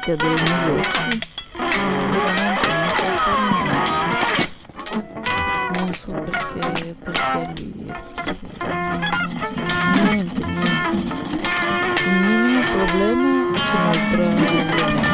dei negozi, veramente non so fare niente. Non so perché lì, non so, niente. Il minimo problema c'è un'altra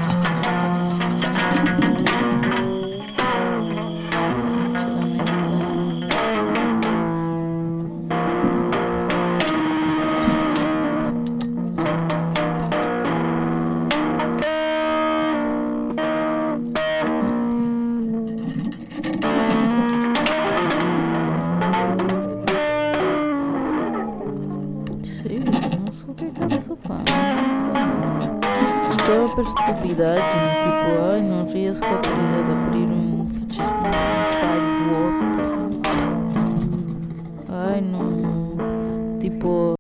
sì, non so che cazzo fa, stavo per stupidaggini, tipo, non riesco ad aprire un file Word